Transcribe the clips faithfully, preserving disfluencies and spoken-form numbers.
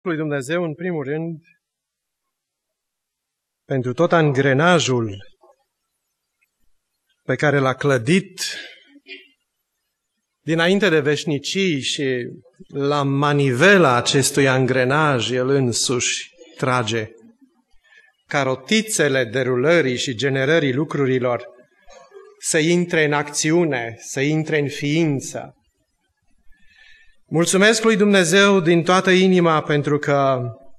lui Dumnezeu, în primul rând, pentru tot angrenajul pe care l-a clădit dinainte de veșnicii și la manivela acestui angrenaj el însuși trage ca rotițele derulării și generării lucrurilor să intre în acțiune, să intre în ființă. Mulțumesc lui Dumnezeu din toată inima pentru că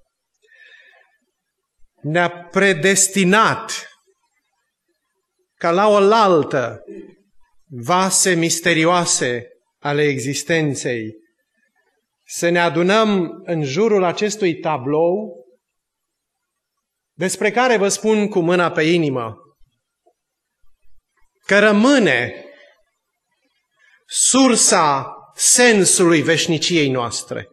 ne-a predestinat ca la oaltă vase misterioase ale existenței să ne adunăm în jurul acestui tablou despre care vă spun cu mâna pe inimă că rămâne sursa sensului veșniciei noastre.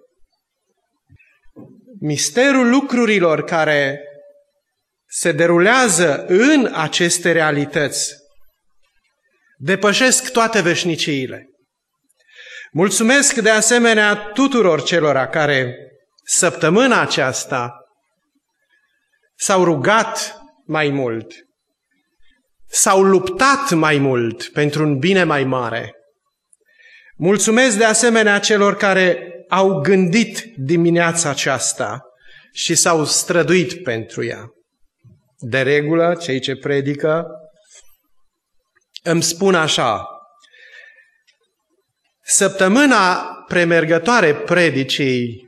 Misterul lucrurilor care se derulează în aceste realități depășesc toate veșniciile. Mulțumesc de asemenea tuturor celor care săptămâna aceasta s-au rugat mai mult, s-au luptat mai mult pentru un bine mai mare. Mulțumesc de asemenea celor care au gândit dimineața aceasta și s-au străduit pentru ea. De regulă, cei ce predică îmi spun așa: săptămâna premergătoare predicii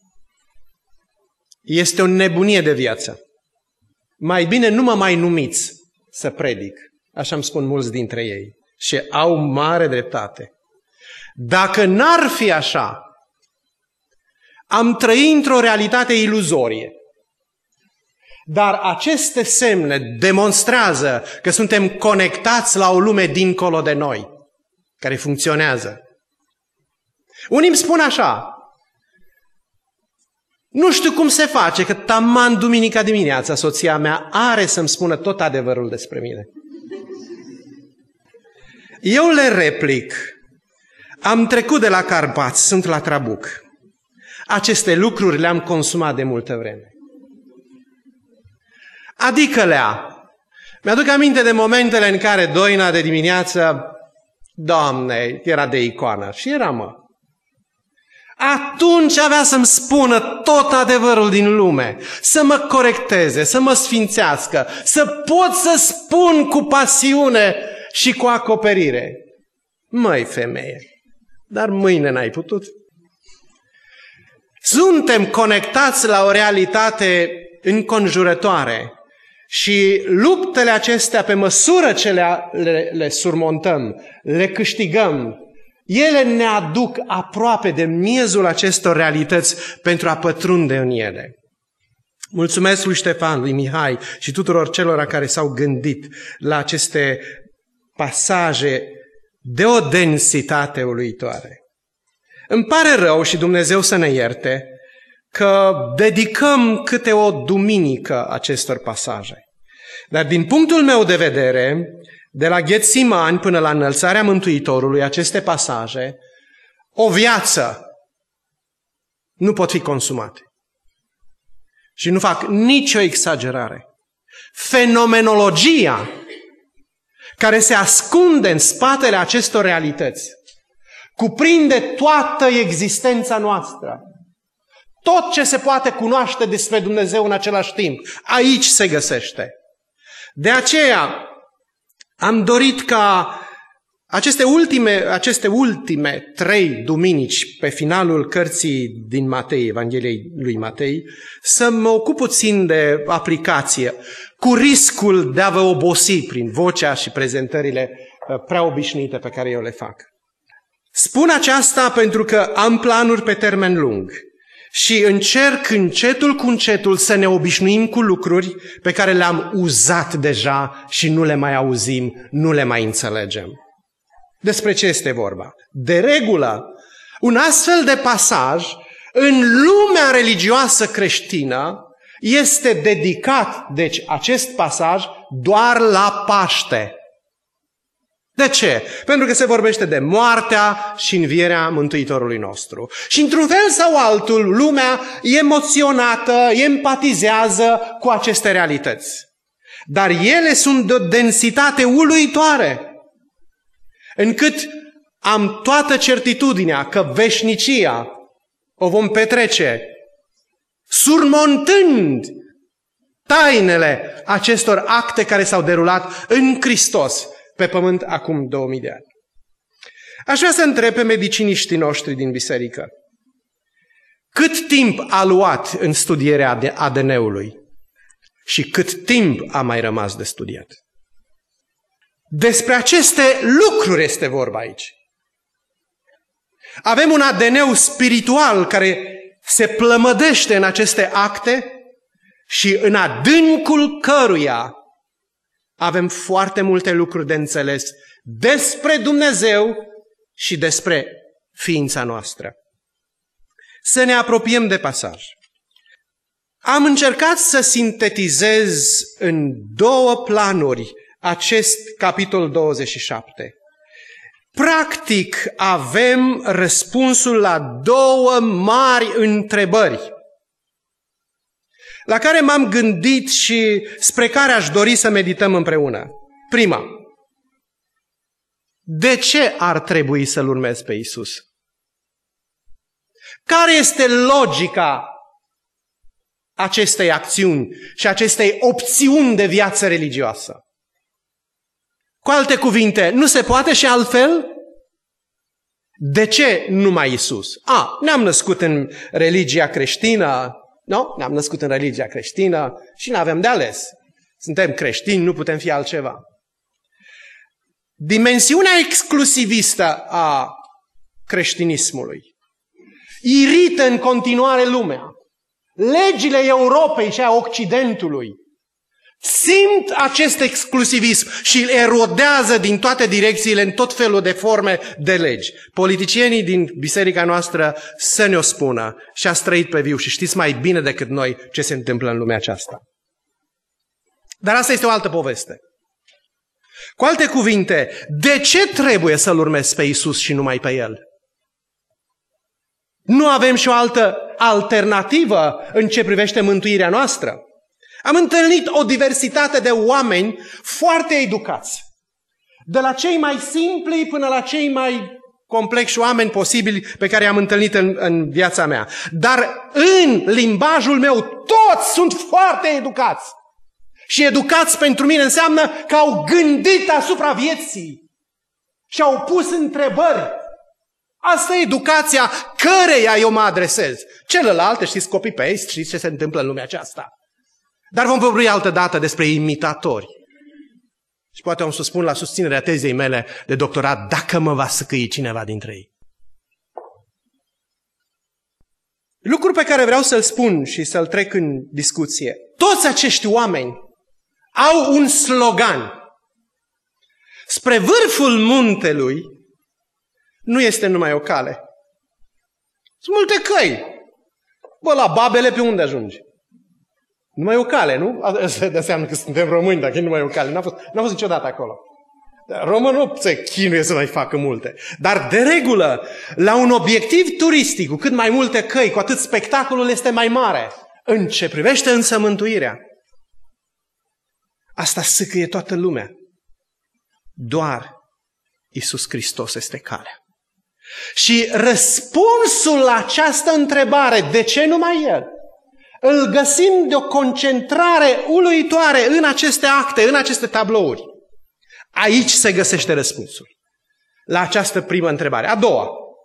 este o nebunie de viață. Mai bine nu mă mai numiți să predic, așa îmi spun mulți dintre ei și au mare dreptate. Dacă n-ar fi așa, am trăit într-o realitate iluzorie. Dar aceste semne demonstrează că suntem conectați la o lume dincolo de noi, care funcționează. Unii îmi spun așa: nu știu cum se face că taman duminica dimineața soția mea are să-mi spună tot adevărul despre mine. Eu le replic: am trecut de la Carpați, sunt la Trabuc. Aceste lucruri le-am consumat de multă vreme. Adică lea, mi-aduc aminte de momentele în care doina de dimineață, Doamne, era de icoană și era, mă. Atunci avea să-mi spună tot adevărul din lume, să mă corecteze, să mă sfințească, să pot să spun cu pasiune și cu acoperire: măi, femeie, dar mâine n-ai putut. Suntem conectați la o realitate înconjurătoare și luptele acestea, pe măsură ce le, le, le surmontăm, le câștigăm, ele ne aduc aproape de miezul acestor realități pentru a pătrunde în ele. Mulțumesc lui Ștefan, lui Mihai și tuturor celor care s-au gândit la aceste pasaje de o densitate uluitoare. Îmi pare rău și Dumnezeu să ne ierte că dedicăm câte o duminică acestor pasaje. Dar din punctul meu de vedere, de la Ghetsimani până la înălțarea Mântuitorului, aceste pasaje, o viață nu pot fi consumate. Și nu fac nicio exagerare. Fenomenologia care se ascunde în spatele acestor realități cuprinde toată existența noastră. Tot ce se poate cunoaște despre Dumnezeu în același timp, aici se găsește. De aceea am dorit ca aceste ultime, aceste ultime trei duminici pe finalul cărții din Matei, Evangheliei lui Matei, să mă ocup puțin de aplicație, cu riscul de a vă obosi prin vocea și prezentările prea obișnuite pe care eu le fac. Spun aceasta pentru că am planuri pe termen lung și încerc încetul cu încetul să ne obișnuim cu lucruri pe care le-am uzat deja și nu le mai auzim, nu le mai înțelegem. Despre ce este vorba? De regulă, un astfel de pasaj în lumea religioasă creștină este dedicat, deci acest pasaj, doar la Paște. De ce? Pentru că se vorbește de moartea și învierea Mântuitorului nostru. Și într-un fel sau altul, lumea e emoționată, empatizează cu aceste realități. Dar ele sunt de o densitate uluitoare, încât am toată certitudinea că veșnicia o vom petrece surmontând tainele acestor acte care s-au derulat în Hristos pe pământ acum două mii de ani. Aș vrea să întreb pe mediciniștii noștri din biserică, cât timp a luat în studierea A D N-ului și cât timp a mai rămas de studiat? Despre aceste lucruri este vorba aici. Avem un A D N spiritual care se plămădește în aceste acte și în adâncul căruia avem foarte multe lucruri de înțeles despre Dumnezeu și despre ființa noastră. Să ne apropiem de pasaj. Am încercat să sintetizez în două planuri acest capitol douăzeci și șapte. Practic avem răspunsul la două mari întrebări la care m-am gândit și spre care aș dori să medităm împreună. Prima, de ce ar trebui să-L urmez pe Iisus? Care este logica acestei acțiuni și acestei opțiuni de viață religioasă? Cu alte cuvinte, nu se poate și altfel? De ce numai Iisus? A, ne-am născut în religia creștină, nu? Ne-am născut în religia creștină și n-avem de ales. Suntem creștini, nu putem fi altceva. Dimensiunea exclusivistă a creștinismului irită în continuare lumea. Legile Europei și a Occidentului simt acest exclusivism și îl erodează din toate direcțiile în tot felul de forme de legi. Politicienii din biserica noastră să ne-o spună și ați trăit pe viu și știți mai bine decât noi ce se întâmplă în lumea aceasta. Dar asta este o altă poveste. Cu alte cuvinte, de ce trebuie să-L urmez pe Iisus și numai pe El? Nu avem și o altă alternativă în ce privește mântuirea noastră. Am întâlnit o diversitate de oameni foarte educați. De la cei mai simpli până la cei mai complexi oameni posibili pe care i-am întâlnit în, în viața mea. Dar în limbajul meu toți sunt foarte educați. Și educați pentru mine înseamnă că au gândit asupra vieții și au pus întrebări. Asta e educația căreia eu mă adresez. Celălalt, știți, copy-paste, știți ce se întâmplă în lumea aceasta. Dar vom vorbi altă dată despre imitatori. Și poate am să spun la susținerea tezei mele de doctorat dacă mă va săcăi cineva dintre ei. Lucrul pe care vreau să-l spun și să-l trec în discuție. Toți acești oameni au un slogan. Spre vârful muntelui nu este numai o cale. Sunt multe căi. Bă, la Babele pe unde ajungi? Numai o cale, nu? Asta înseamnă că suntem români, dacă e numai o cale. N-a fost, n-a fost niciodată acolo. Românul nu se chinuie să mai facă multe. Dar, de regulă, la un obiectiv turistic, cu cât mai multe căi, cu atât spectacolul este mai mare. În ce privește însă mântuirea, asta sâcâie toată lumea. Doar Iisus Hristos este calea. Și răspunsul la această întrebare, de ce numai El, îl găsim de o concentrare uluitoare în aceste acte, în aceste tablouri. Aici se găsește răspunsul la această primă întrebare. A doua.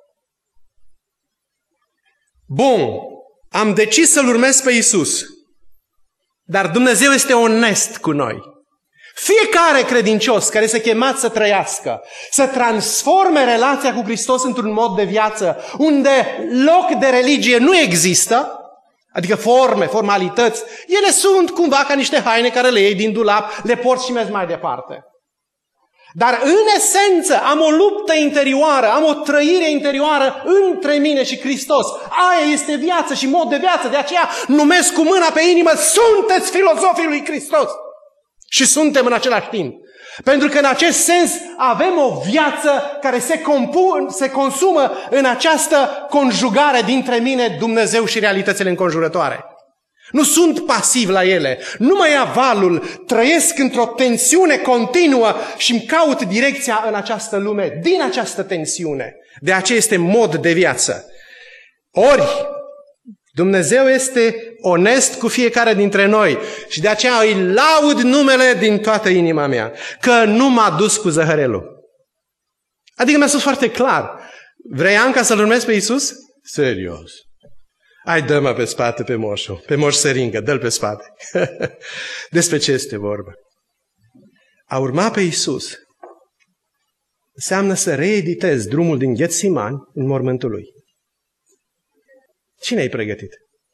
Bun, am decis să-L urmez pe Iisus, dar Dumnezeu este onest cu noi. Fiecare credincios care se chemat să trăiască, să transforme relația cu Hristos într-un mod de viață unde loc de religie nu există, adică forme, formalități, ele sunt cumva ca niște haine care le iei din dulap, le porți și mergi mai departe. Dar în esență am o luptă interioară, am o trăire interioară între mine și Hristos. Aia este viață și mod de viață, de aceea numesc cu mâna pe inimă, sunteți filozofii lui Hristos. Și suntem în același timp. Pentru că în acest sens avem o viață care se, compun, se consumă în această conjugare dintre mine, Dumnezeu și realitățile înconjurătoare. Nu sunt pasiv la ele, nu mai ia valul, trăiesc într-o tensiune continuă și îmi caut direcția în această lume, din această tensiune. De aceea este mod de viață. Ori, Dumnezeu este onest cu fiecare dintre noi și de aceea îi laud numele din toată inima mea, că nu m-a dus cu zăhărelul. Adică mi-a spus foarte clar, vrei Anca să-L urmezi pe Iisus? Serios. Hai, dă-mă pe spate pe moșul, pe moș Săringă, dă-l pe spate. Despre ce este vorba? A urma pe Iisus înseamnă să reeditezi drumul din Ghetsimani în mormântul Lui. Cine ai pregătit?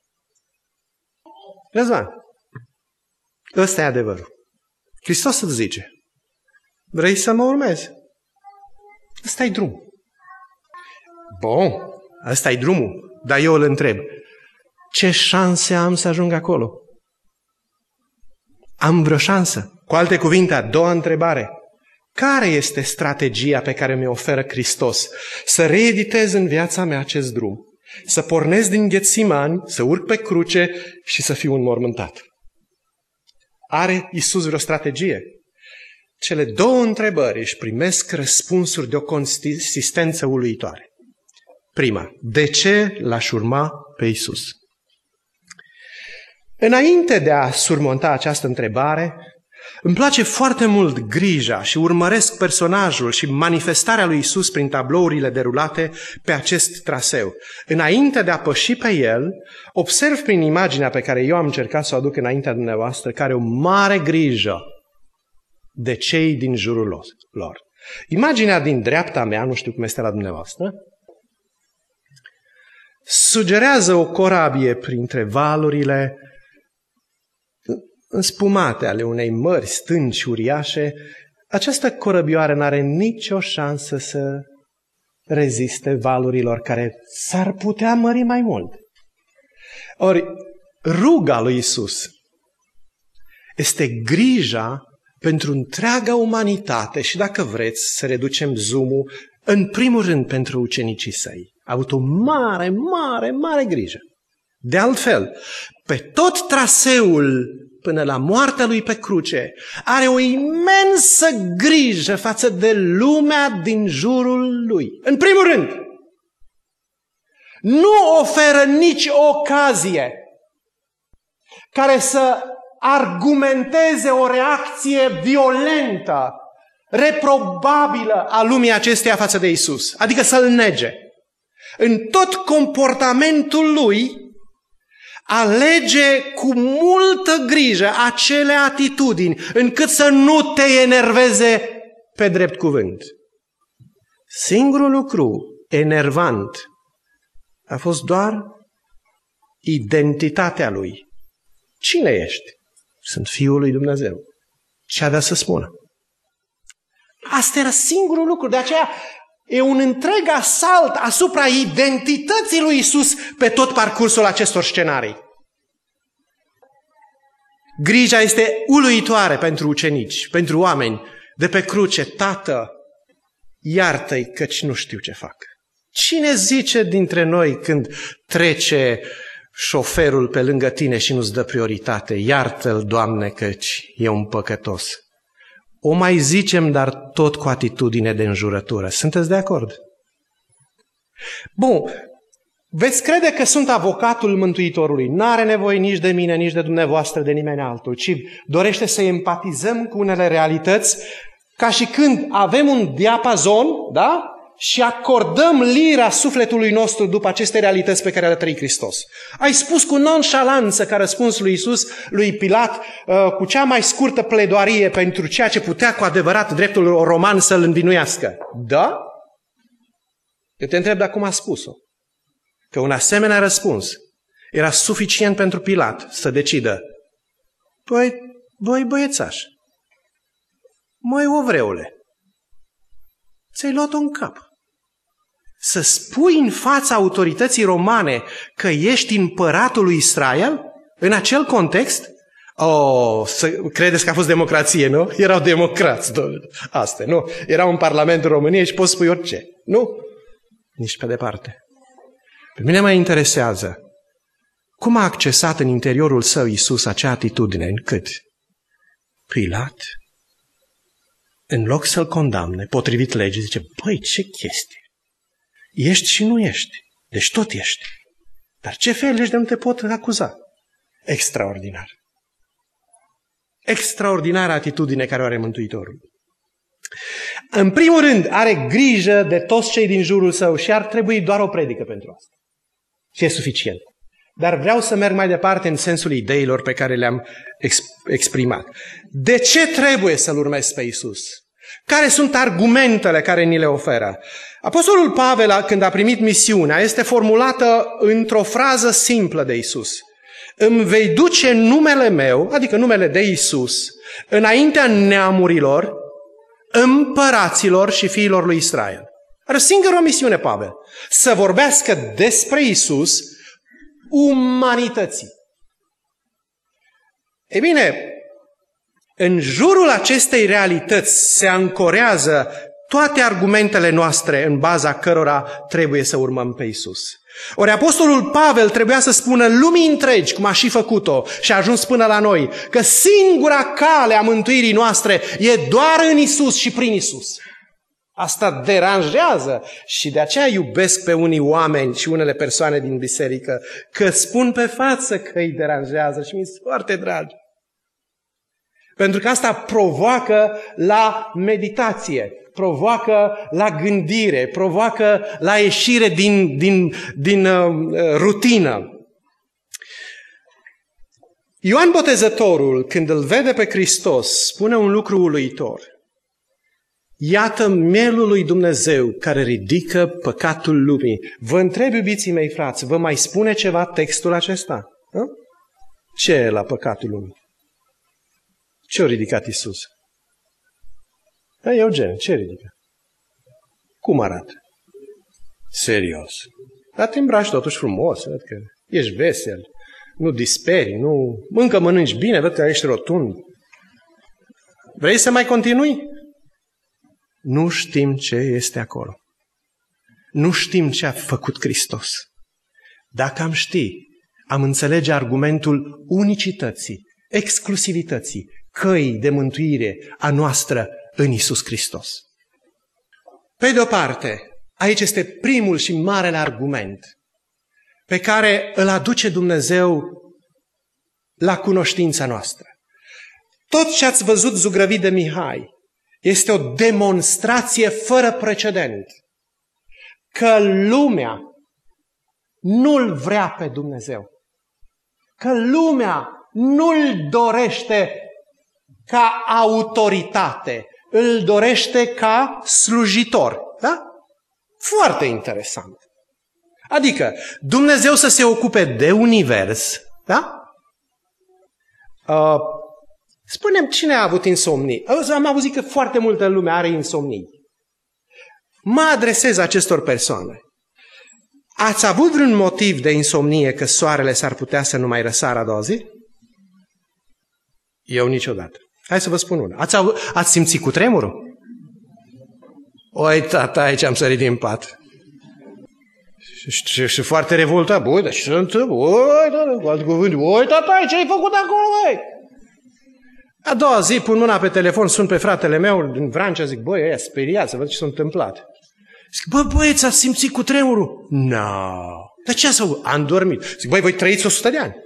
Răzvan. Ăsta e adevărul. Hristos îți zice, vrei să mă urmezi? Ăsta e drumul. Bun, ăsta e drumul, dar eu îl întreb, ce șanse am să ajung acolo? Am vreo șansă? Cu alte cuvinte, a doua întrebare. Care este strategia pe care mi-o oferă Hristos? Să reeditez în viața mea acest drum, să pornesc din Ghetsimani, să urc pe cruce și să fiu înmormântat. Are Iisus vreo strategie? Cele două întrebări își primesc răspunsuri de o consistență uluitoare. Prima, de ce l-aș urma pe Iisus? Înainte de a surmonta această întrebare, îmi place foarte mult grija și urmăresc personajul și manifestarea lui Iisus prin tablourile derulate pe acest traseu. Înainte de a păși pe el, observ prin imaginea pe care eu am încercat să o aduc înaintea dumneavoastră, care are o mare grijă de cei din jurul lor. Imaginea din dreapta mea, nu știu cum este la dumneavoastră, sugerează o corabie printre valurile înspumate ale unei mări stânci uriașe. Această corăbioară n-are nicio șansă să reziste valurilor care s-ar putea mări mai mult. Ori, ruga lui Iisus este grija pentru întreaga umanitate și, dacă vreți, să reducem zoom-ul, în primul rând pentru ucenicii săi. A avut o mare, mare, mare grijă. De altfel, pe tot traseul până la moartea lui pe cruce, are o imensă grijă față de lumea din jurul lui. În primul rând, nu oferă nici o ocazie care să argumenteze o reacție violentă, reprobabilă a lumii acesteia față de Iisus, adică să-L nege. În tot comportamentul lui, alege cu multă grijă acele atitudini încât să nu te enerveze pe drept cuvânt. Singurul lucru enervant a fost doar identitatea lui. Cine ești? Sunt Fiul lui Dumnezeu. Ce avea să spună? Asta era singurul lucru. De aceea e un întreg asalt asupra identității lui Iisus pe tot parcursul acestor scenarii. Grija este uluitoare pentru ucenici, pentru oameni de pe cruce. Tată, iartă-i căci nu știu ce fac. Cine zice dintre noi când trece șoferul pe lângă tine și nu-ți dă prioritate? Iartă-l, Doamne, căci e un păcătos. O mai zicem, dar tot cu atitudine de înjurătură. Sunteți de acord? Bun, veți crede că sunt avocatul Mântuitorului. N-are nevoie nici de mine, nici de dumneavoastră, de nimeni altul, ci dorește să empatizăm cu unele realități, ca și când avem un diapazon, da? Și acordăm lira sufletului nostru după aceste realități pe care le-a trăit Hristos. Ai spus cu nonșalanță ca răspuns lui Iisus, lui Pilat, cu cea mai scurtă pledoarie pentru ceea ce putea cu adevărat dreptul roman să-l învinuiască. Da? Eu te întreb de acum a spus-o. Că un asemenea răspuns era suficient pentru Pilat să decidă. Păi, băi băiețaș, măi ovreule, ți-ai luat-o în cap. Să spui în fața autorității romane că ești împăratul lui Israel, în acel context, Oh, să credeți că a fost democrație, nu? Erau democrați, domnule. Asta, nu? Erau în Parlamentul României și poți spui orice. Nu? Nici pe departe. Pe mine mă interesează cum a accesat în interiorul său Iisus acea atitudine, încât Pilat, în loc să-l condamne, potrivit legii, zice, băi, ce chestie? Ești și nu ești. Deci tot ești. Dar ce fel ești de nu te pot acuza? Extraordinar. Extraordinară atitudine care o are Mântuitorul. În primul rând, are grijă de toți cei din jurul său și ar trebui doar o predică pentru asta. Și e suficient. Dar vreau să merg mai departe în sensul ideilor pe care le-am exprimat. De ce trebuie să-L urmezi pe Iisus? Care sunt argumentele care ni le oferă? Apostolul Pavel, când a primit misiunea, este formulată într-o frază simplă de Iisus. Îmi vei duce numele meu, adică numele de Iisus, înaintea neamurilor, împăraților și fiilor lui Israel. Are o singură misiune, Pavel, să vorbească despre Iisus umanității. Ei bine, în jurul acestei realități se ancorează toate argumentele noastre în baza cărora trebuie să urmăm pe Iisus. Ori apostolul Pavel trebuia să spună lumii întregi, cum a și făcut-o și a ajuns până la noi, că singura cale a mântuirii noastre e doar în Iisus și prin Iisus. Asta deranjează și de aceea iubesc pe unii oameni și unele persoane din biserică, că spun pe față că îi deranjează și mi sunt foarte dragi. Pentru că asta provoacă la meditație, provoacă la gândire, provoacă la ieșire din, din, din uh, rutină. Ioan Botezătorul, când îl vede pe Hristos, spune un lucru uluitor. Iată mielul lui Dumnezeu care ridică păcatul lumii. Vă întreb, iubiții mei frați, vă mai spune ceva textul acesta? Hă? Ce e la păcatul lumii? Ce a ridicat Iisus? Da, Eugen, ce ridică? Cum arată? Serios. Dar te îmbraci totuși frumos, văd că ești vesel, nu disperi, nu... Încă mănânci bine, văd că ești rotund. Vrei să mai continui? Nu știm ce este acolo. Nu știm ce a făcut Hristos. Dacă am ști, am înțelege argumentul unicității, exclusivității, căii de mântuire a noastră în Iisus Hristos. Pe de-o parte, aici este primul și marele argument pe care îl aduce Dumnezeu la cunoștința noastră. Tot ce ați văzut zugrăvit de Mihai este o demonstrație fără precedent că lumea nu-L vrea pe Dumnezeu, că lumea nu-L dorește ca autoritate, îl dorește ca slujitor. Da? Foarte interesant. Adică Dumnezeu să se ocupe de univers, da? Uh, Spune-mi, cine a avut insomnii? Am auzit că foarte multă lume are insomnii. Mă adresez acestor persoane. Ați avut vreun motiv de insomnie că soarele s-ar putea să nu mai răsară a doua zi? Eu niciodată. Hai să vă spun una. Ați, avut, ați simțit cu tremurul? Oi, tata, aici am sărit din pat. Și, și, și foarte revoltat. Băi, dar ce se întâmplă? Oi, tata, cu alt cuvânt. Oi, tata, ce ai făcut acolo, băi? A doua zi pun mâna pe telefon, sun pe fratele meu din Vrancea, zic, băi, ăia speriat, să văd ce s-a întâmplat. Zic, bă, băieți, ați simțit cu tremurul? No. Dar ce ați făcut? Am dormit. Zic, băi, voi trăiți o sută de ani.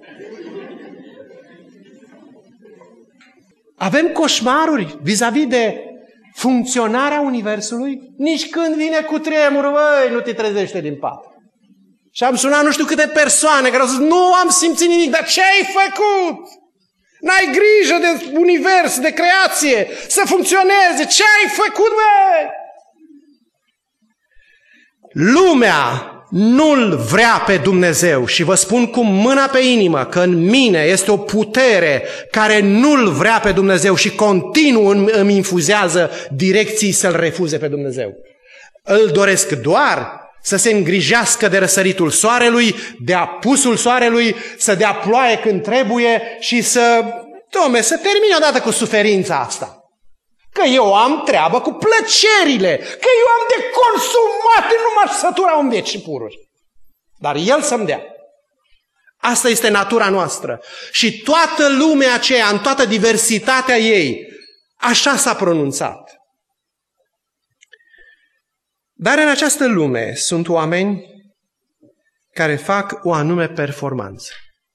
Avem coșmaruri vis-a-vis de funcționarea Universului? Nici când vine cu tremurul, băi, nu te trezește din pat. Și am sunat nu știu câte persoane care au zis, nu am simțit nimic, dar ce ai făcut? N-ai grijă de univers, de creație, să funcționeze. Ce ai făcut, băi? Lumea nu-L vrea pe Dumnezeu și vă spun cu mâna pe inimă că în mine este o putere care nu-L vrea pe Dumnezeu și continuu îmi infuzează direcții să-L refuze pe Dumnezeu. Îl doresc doar să se îngrijească de răsăritul soarelui, de apusul soarelui, să dea ploaie când trebuie și să Dom'le, să termine odată cu suferința asta. Că eu am treabă cu plăcerile, că eu am de consumat, nu m-aș sătura un veci și pururi. Dar El să-mi dea. Asta este natura noastră. Și toată lumea aceea, în toată diversitatea ei, așa s-a pronunțat. Dar în această lume sunt oameni care fac o anume performanță.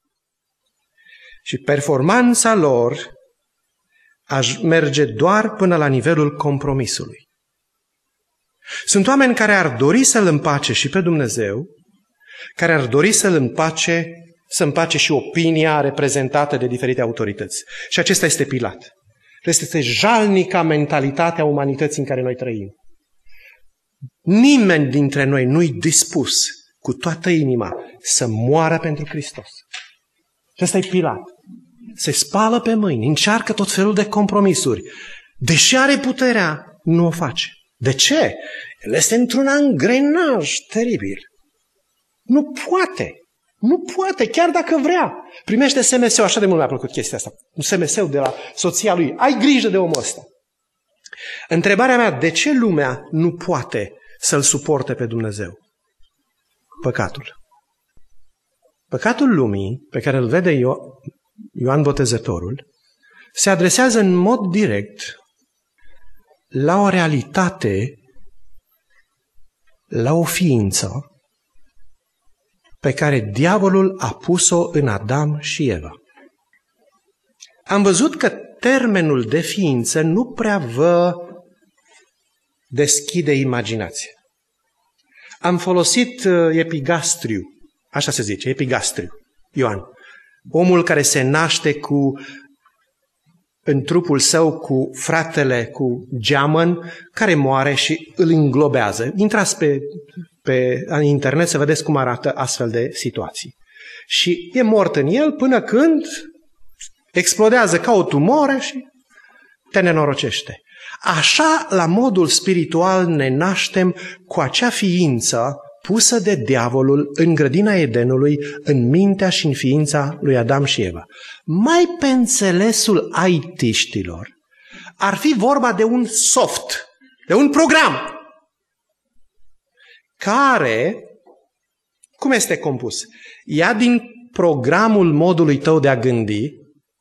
Și performanța lor merge doar până la nivelul compromisului. Sunt oameni care ar dori să-L împace și pe Dumnezeu, care ar dori să-L împace, să împace și opinia reprezentată de diferite autorități. Și acesta este Pilat. Este jalnica mentalitatea umanității în care noi trăim. Nimeni dintre noi nu-i dispus cu toată inima să moară pentru Hristos. Și ăsta e Pilat. Se spală pe mâini, încearcă tot felul de compromisuri. Deși are puterea, nu o face. De ce? El este într-un angrenaj teribil. Nu poate. Nu poate, chiar dacă vrea. Primește S M S-ul, așa de mult mi-a plăcut chestia asta. Un S M S-ul de la soția lui. Ai grijă de omul ăsta. Întrebarea mea, de ce lumea nu poate să-L suporte pe Dumnezeu? Păcatul. Păcatul lumii, pe care îl vede Io- Ioan Botezătorul, se adresează în mod direct la o realitate, la o ființă pe care diavolul a pus-o în Adam și Eva. Am văzut că termenul de ființă nu prea vă deschide imaginația. Am folosit epigastriu, așa se zice, epigastriu, Ioan. Omul care se naște cu, în trupul său cu fratele, cu geamăn, care moare și îl înglobează. Intrați pe, pe internet să vedeți cum arată astfel de situații. Și e mort în el până când explodează ca o tumoră și te nenorocește. Așa, la modul spiritual, ne naștem cu acea ființă pusă de diavolul în grădina Edenului, în mintea și în ființa lui Adam și Eva. Mai pe înțelesul aitiștilor, ar fi vorba de un soft, de un program, care, cum este compus? Ia din programul modului tău de a gândi,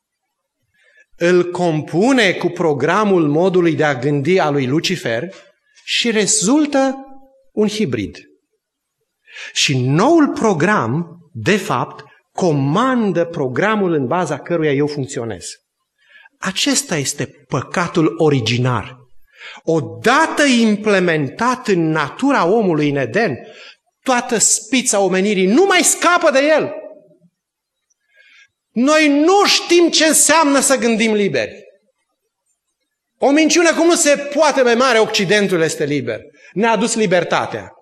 îl compune cu programul modului de a gândi a lui Lucifer și rezultă un hibrid. Și noul program, de fapt, comandă programul în baza căruia eu funcționez. Acesta este păcatul originar. Odată implementat în natura omului în Eden, toată spița omenirii nu mai scapă de el. Noi nu știm ce înseamnă să gândim liberi. O minciună cum nu se poate mai mare, Occidentul este liber. Ne-a adus libertatea.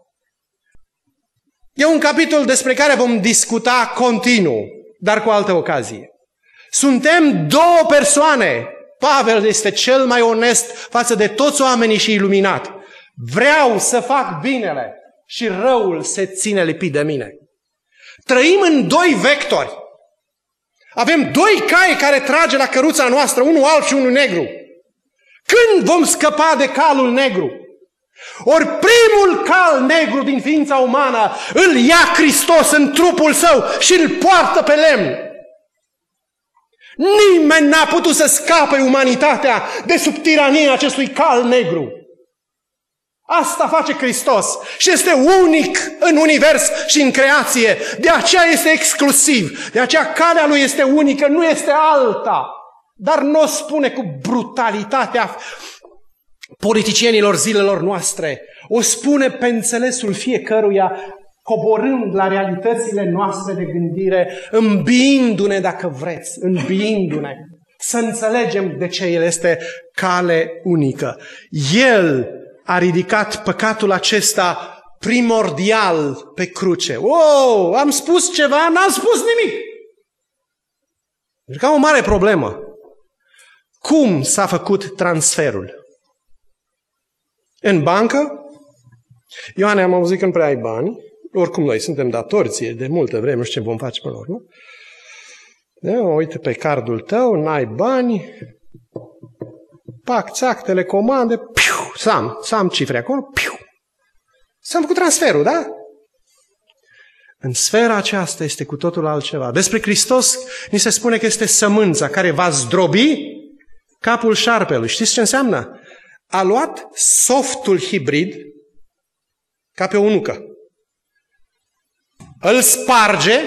E un capitol despre care vom discuta continuu, dar cu altă ocazie. Suntem două persoane. Pavel este cel mai onest față de toți oamenii și iluminat. Vreau să fac binele și răul se ține lipit de mine. Trăim în doi vectori. Avem doi cai care trage la căruța noastră, unul alb și unul negru. Când vom scăpa de calul negru? Ori primul cal negru din ființa umană îl ia Hristos în trupul său și îl poartă pe lemn. Nimeni n-a putut să scape umanitatea de sub tirania acestui cal negru. Asta face Hristos și este unic în univers și în creație. De aceea este exclusiv. De aceea calea lui este unică, nu este alta. Dar nu o spune cu brutalitatea politicienilor zilelor noastre. O spune pe înțelesul fiecăruia, coborând la realitățile noastre de gândire, îmbiindu-ne, dacă vreți, îmbiindu-ne, să înțelegem de ce El este cale unică. El a ridicat păcatul acesta primordial pe cruce. Oh, am spus ceva? N-am spus nimic! Deci ca o mare problemă. Cum s-a făcut transferul? În bancă? Ioane, am auzit că nu prea ai bani. Oricum noi suntem datori ție de multă vreme, nu știu ce vom face până la urmă. Da, uite pe cardul tău, n-ai bani, pac, țac, telecomandă, piu, să am, să am cifre acolo, piu. S-a făcut transferul, da? În sfera aceasta este cu totul altceva. Despre Hristos ni se spune că este sămânța care va zdrobi capul șarpelui. Știți ce înseamnă? A luat softul hibrid ca pe o nucă. Îl sparge,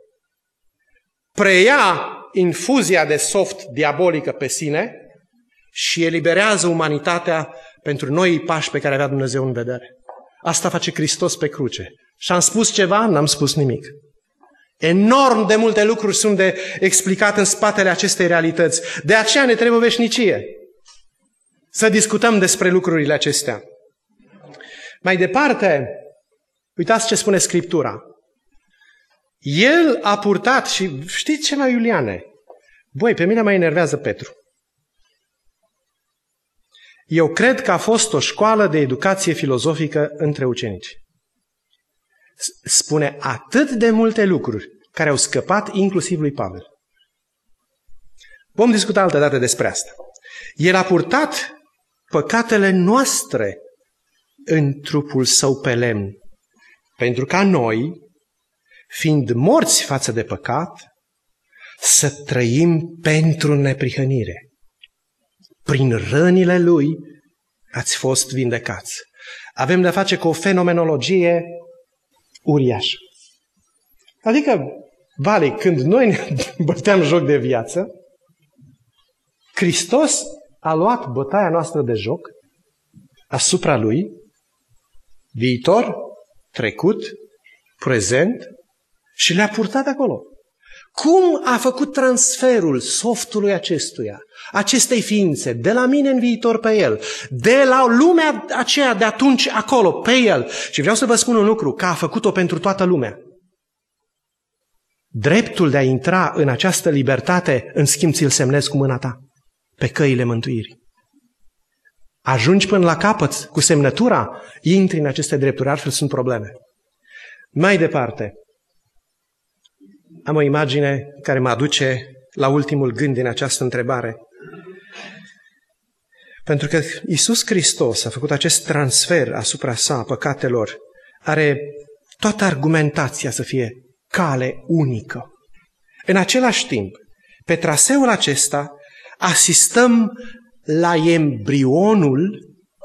preia infuzia de soft diabolică pe sine și eliberează umanitatea pentru noii pași pe care avea Dumnezeu în vedere. Asta face Hristos pe cruce. Și am spus ceva? N-am spus nimic. Enorm de multe lucruri sunt de explicat în spatele acestei realități. De aceea ne trebuie veșnicie. Să discutăm despre lucrurile acestea. Mai departe, uitați ce spune Scriptura. El a purtat, și știți ce, mai Iuliane? Băi, pe mine mă enervează Petru. Eu cred că a fost o școală de educație filozofică între ucenici. Spune atât de multe lucruri care au scăpat inclusiv lui Pavel. Vom discuta altă dată despre asta. El a purtat păcatele noastre în trupul său pe lemn, pentru ca noi, fiind morți față de păcat, să trăim pentru neprihănire. Prin rănile lui ați fost vindecați. Avem de-a face cu o fenomenologie uriașă. Adică, vale, când noi ne băteam joc de viață, Hristos a luat bătaia noastră de joc asupra lui, viitor, trecut, prezent, și le-a purtat acolo. Cum a făcut transferul softului acestuia, acestei ființe, de la mine în viitor pe el, de la lumea aceea de atunci acolo, pe el. Și vreau să vă spun un lucru, că a făcut-o pentru toată lumea. Dreptul de a intra în această libertate, în schimb, ți-l semnezi cu mâna ta, pe căile mântuirii. Ajungi până la capăt cu semnătura, intri în aceste drepturi, altfel sunt probleme. Mai departe, am o imagine care mă aduce la ultimul gând din această întrebare. Pentru că Iisus Hristos a făcut acest transfer asupra sa păcatelor, are toată argumentația să fie cale unică. În același timp, pe traseul acesta asistăm la embrionul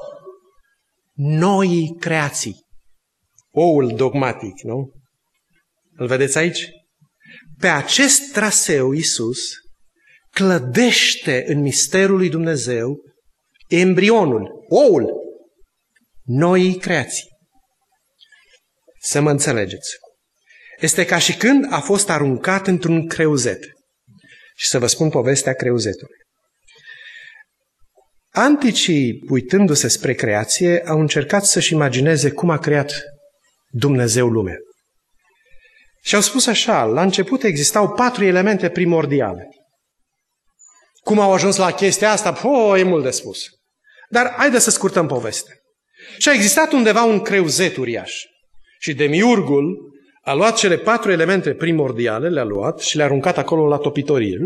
noii creații. Oul dogmatic, nu? Îl vedeți aici? Pe acest traseu Iisus clădește în misterul lui Dumnezeu embrionul, oul noii creații. Să mă înțelegeți. Este ca și când a fost aruncat într-un creuzet. Și să vă spun povestea creuzetului. Anticii, uitându-se spre creație, au încercat să-și imagineze cum a creat Dumnezeu lumea. Și au spus așa, la început existau patru elemente primordiale. Cum au ajuns la chestia asta? Po, e mult de spus. Dar haideți să scurtăm povestea. Și a existat undeva un creuzet uriaș. Și demiurgul a luat cele patru elemente primordiale, le-a luat și le-a aruncat acolo la topitorie.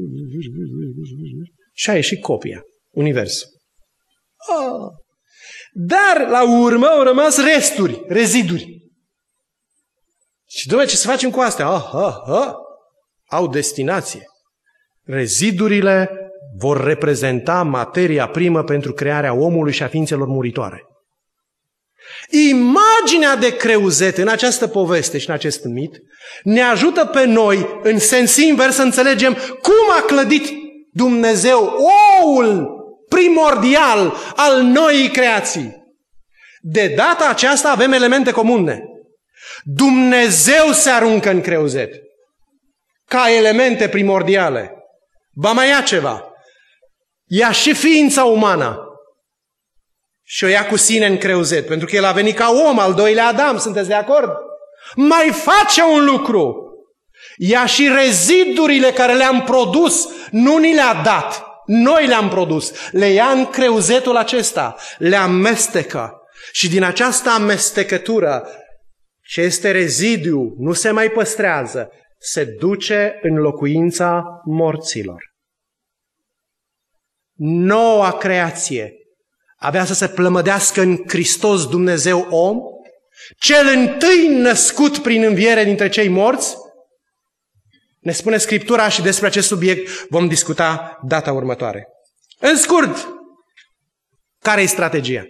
Și a ieșit copia, universul. Oh. Dar la urmă au rămas resturi, reziduri. Și dom'le, ce să facem cu astea? Ah, ah, ah. Au destinație. Rezidurile vor reprezenta materia primă pentru crearea omului și a ființelor muritoare. Imaginea de creuzet în această poveste și în acest mit ne ajută pe noi, în sens invers, să înțelegem cum a clădit Dumnezeu oul primordial al noii creații. De data aceasta avem elemente comune. Dumnezeu se aruncă în creuzet ca elemente primordiale. Ba mai ia ceva. Ia și ființa umană și o ia cu sine în creuzet, pentru că el a venit ca om, al doilea Adam, sunteți de acord? Mai face un lucru. Ia și rezidurile care le-am produs, nu ni le-a dat, noi le-am produs. Le ia în creuzetul acesta, le amestecă și din această amestecătură ce este rezidiu nu se mai păstrează, se duce în locuința morților. Noua creație avea să se plămădească în Hristos Dumnezeu om, cel întâi născut prin înviere dintre cei morți. Ne spune Scriptura și despre acest subiect vom discuta data următoare. În scurt, care e strategia?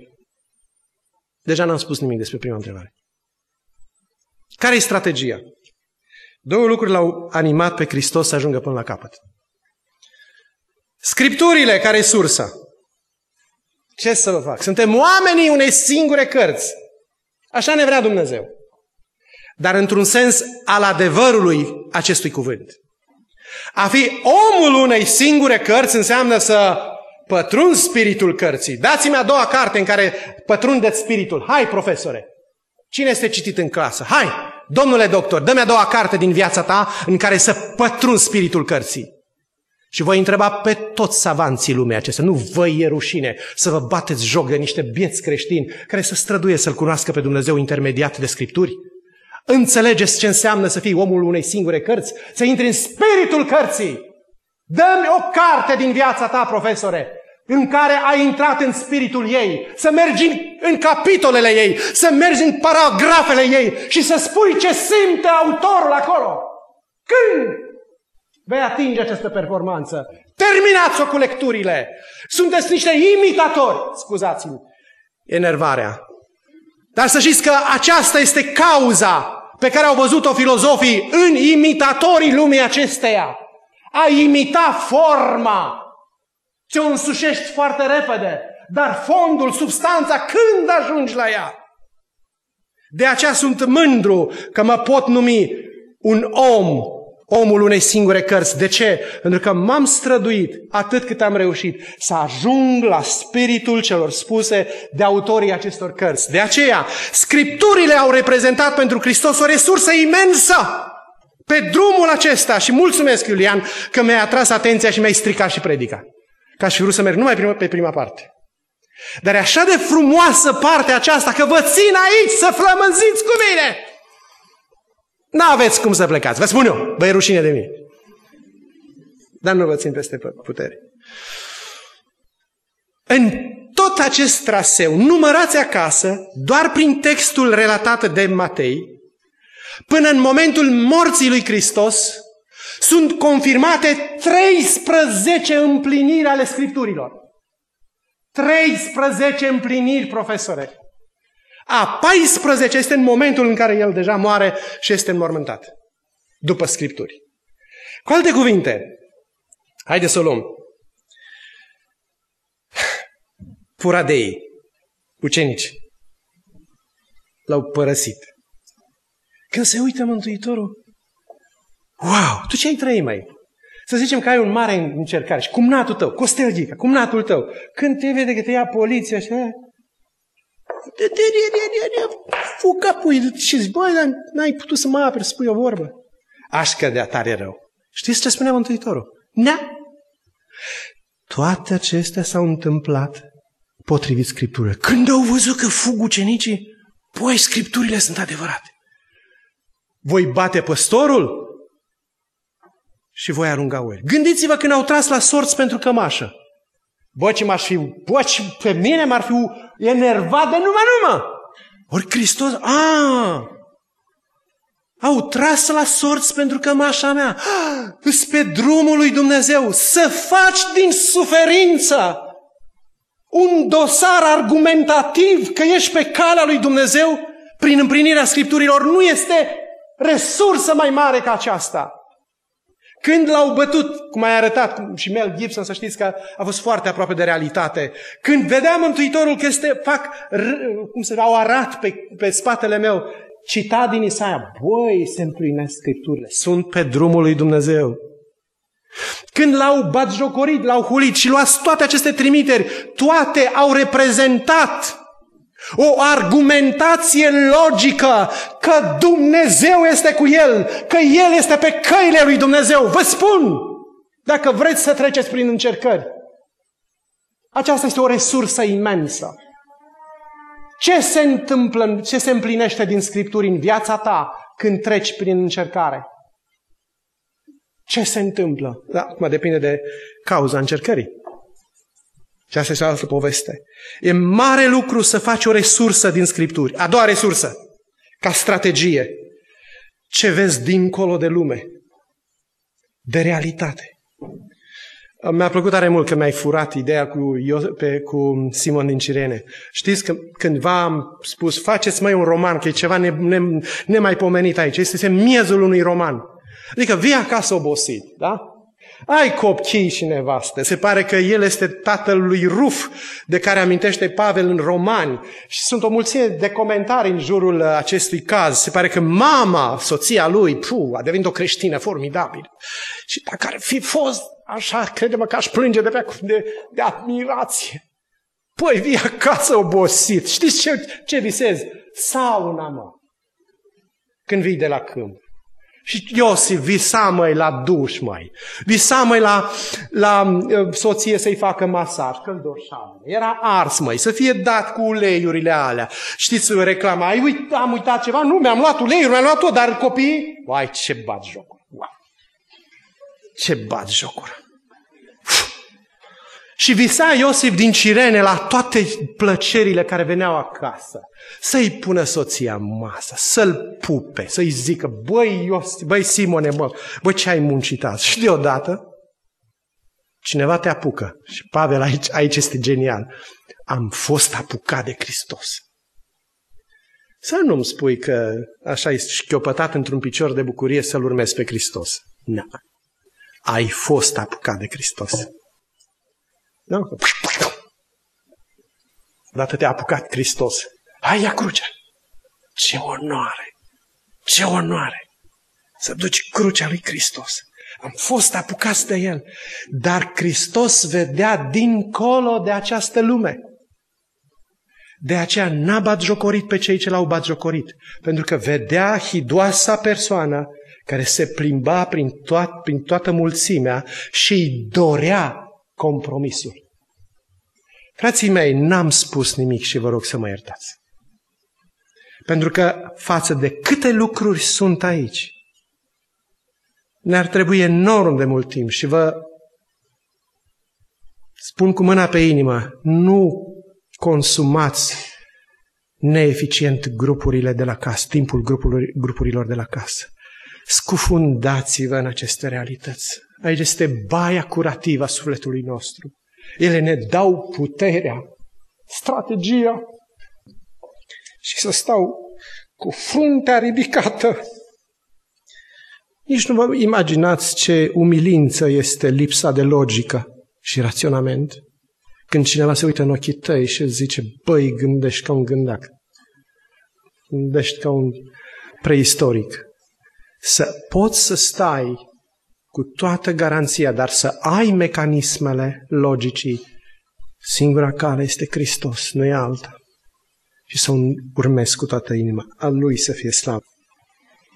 Deja n-am spus nimic despre prima întrebare. Care e strategia? Două lucruri l-au animat pe Hristos să ajungă până la capăt. Scripturile, care e sursa? Ce să vă fac? Suntem oamenii unei singure cărți. Așa ne vrea Dumnezeu. Dar într-un sens al adevărului acestui cuvânt. A fi omul unei singure cărți înseamnă să pătrunzi spiritul cărții. Dați-mi a doua carte în care pătrundeți spiritul. Hai, profesore! Cine este citit în clasă? Hai, domnule doctor, dă-mi a doua carte din viața ta în care să pătrunzi spiritul cărții. Și voi întreba pe toți savanții lumii acestea, nu vă e rușine să vă bateți joc de niște bieți creștini care să străduie să-L cunoască pe Dumnezeu intermediat de Scripturi? Înțelegeți ce înseamnă să fii omul unei singure cărți? Să intri în spiritul cărții. Dă-mi o carte din viața ta, profesore, în care ai intrat în spiritul ei, să mergi în, în capitolele ei, să mergi în paragrafele ei și să spui ce simte autorul acolo. Când vei atinge această performanță? Terminați-o cu lecturile. Sunteți niște imitatori. Scuzați-mi enervarea. Dar să știți că aceasta este cauza pe care au văzut-o filozofii în imitatorii lumii acesteia. A imita forma. Ți-o însușești foarte repede, dar fondul, substanța, când ajungi la ea? De aceea sunt mândru că mă pot numi un om, omul unei singure cărți. De ce? Pentru că m-am străduit atât cât am reușit să ajung la spiritul celor spuse de autorii acestor cărți. De aceea, Scripturile au reprezentat pentru Hristos o resursă imensă pe drumul acesta. Și mulțumesc, Iulian, că mi-ai atras atenția și mi-ai stricat și predica. Că aș fi vrut să merg numai pe prima parte. Dar e așa de frumoasă partea aceasta că vă țin aici să flămânziți cu mine. N-aveți cum să plecați. Vă spun eu, vă e rușine de mine. Dar nu vă țin peste putere. În tot acest traseu, numărați acasă, doar prin textul relatat de Matei, până în momentul morții lui Hristos, sunt confirmate treisprezece împliniri ale Scripturilor. treisprezece împliniri, profesore. A paisprezece este în momentul în care el deja moare și este înmormântat. După Scripturi. Cu alte cuvinte, haideți să o luăm. Puradei, ucenici, l-au părăsit. Când se uită Mântuitorul, wow, tu ce ai trăit, mai? Să zicem că ai un mare încercare și cumnatul tău, Costel Ghica, cumnatul tău, când te vede că te ia poliția și fu capul și zici, băi, dar n-ai putut să mă aperi, să spui o vorbă. Aș cădea tare rău. Știți ce spunea Mântuitorul? Nea. Toate acestea s-au întâmplat potrivit Scripturilor. Când au văzut că fug ucenicii, păi, Scripturile sunt adevărate. Voi bate păstorul și voi arunca oile. Gândiți-vă când au tras la sorți pentru cămașă. Bă, ce m-aș fi, bă, ce pe mine m-ar fi enervat de numai numai. Ori Hristos, a, au tras la sorți pentru cămașa mea. Îs pe drumul lui Dumnezeu să faci din suferință un dosar argumentativ că ești pe calea lui Dumnezeu prin împlinirea Scripturilor. Nu este resursă mai mare ca aceasta. Când l-au bătut, cum ai arătat, și Mel Gibson, să știți că a fost foarte aproape de realitate, când vedea Mântuitorul că este, fac, cum se au arat pe, pe spatele meu, citat din Isaia, băi, se împlinesc Scripturile, sunt pe drumul lui Dumnezeu. Când l-au batjocorit, l-au hulit și luați toate aceste trimiteri, toate au reprezentat o argumentație logică că Dumnezeu este cu el, că el este pe căile lui Dumnezeu. Vă spun, dacă vreți să treceți prin încercări, aceasta este o resursă imensă. Ce se întâmplă, ce se împlinește din Scripturi în viața ta când treci prin încercare? Ce se întâmplă? Da, acum depinde de cauza încercării. Și asta este o altă poveste. E mare lucru să faci o resursă din Scripturi. A doua resursă, ca strategie. Ce vezi dincolo de lume? De realitate. Mi-a plăcut tare mult că mi-ai furat ideea cu, pe, cu Simon din Cirene. Știți că cândva am spus, faceți mai un roman, că e ceva ne, ne, nemaipomenit aici. Este miezul unui roman. Adică vii acasă obosit, da? Ai copii și nevastă. Se pare că el este tatăl lui Ruf, de care amintește Pavel în Romani. Și sunt o mulțime de comentarii în jurul acestui caz. Se pare că mama, soția lui, puh, a devenit o creștină formidabilă. Și dacă ar fi fost așa, crede-mă că aș plânge de, pe, de, de admirație. Păi vii acasă obosit. Știți ce, ce visezi? Sauna, mă. Când vii de la câmp. Și Iosif visa, măi, la duș, măi. Visa, măi, la, la soție să-i facă masaj, căldoșală. Era ars, măi, să fie dat cu uleiurile alea. Știți, reclama, ai uit, am uitat ceva? Nu, mi-am luat uleiuri, mi-am luat tot, dar copiii? Uai, ce bat jocuri. Uai. Ce bat jocuri. Și visa Iosif din Cirene la toate plăcerile care veneau acasă. Să-i pună soția în masă, să-l pupe, să-i zică, băi Iosif, băi Simone, bă, băi ce ai muncit azi? Și deodată cineva te apucă. Și Pavel aici, aici este genial. Am fost apucat de Hristos. Să nu-mi spui că așa ești șchiopătat într-un picior de bucurie să-L urmezi pe Hristos. Nu. Ai fost apucat de Hristos. Nu? Odată te-a apucat Hristos. Hai, ia crucea! Ce onoare! Ce onoare! Să duci crucea lui Hristos. Am fost apucați de El. Dar Hristos vedea dincolo de această lume. De aceea n-a batjocorit pe cei ce l-au batjocorit. Pentru că vedea hidoasa persoană care se plimba prin, toat, prin toată mulțimea și îi dorea compromisul. Frații mei, n-am spus nimic și vă rog să mă iertați. Pentru că față de câte lucruri sunt aici, ne-ar trebui enorm de mult timp și vă spun cu mâna pe inimă, nu consumați neeficient grupurile de la casă, timpul grupurilor de la casă. Scufundați-vă în aceste realități. Aici este baia curativă a sufletului nostru. Ele ne dau puterea, strategia și să stau cu fruntea ridicată. Nici nu vă imaginați ce umilință este lipsa de logică și raționament. Când cineva se uită în ochii tăi și îți zice, băi, gândești ca un gândac. Gândești ca un preistoric. Să poți să stai cu toată garanția, dar să ai mecanismele logicii. Singura cale este Hristos, nu e alta. Și să urmezi cu toată inima. A Lui să fie slavă.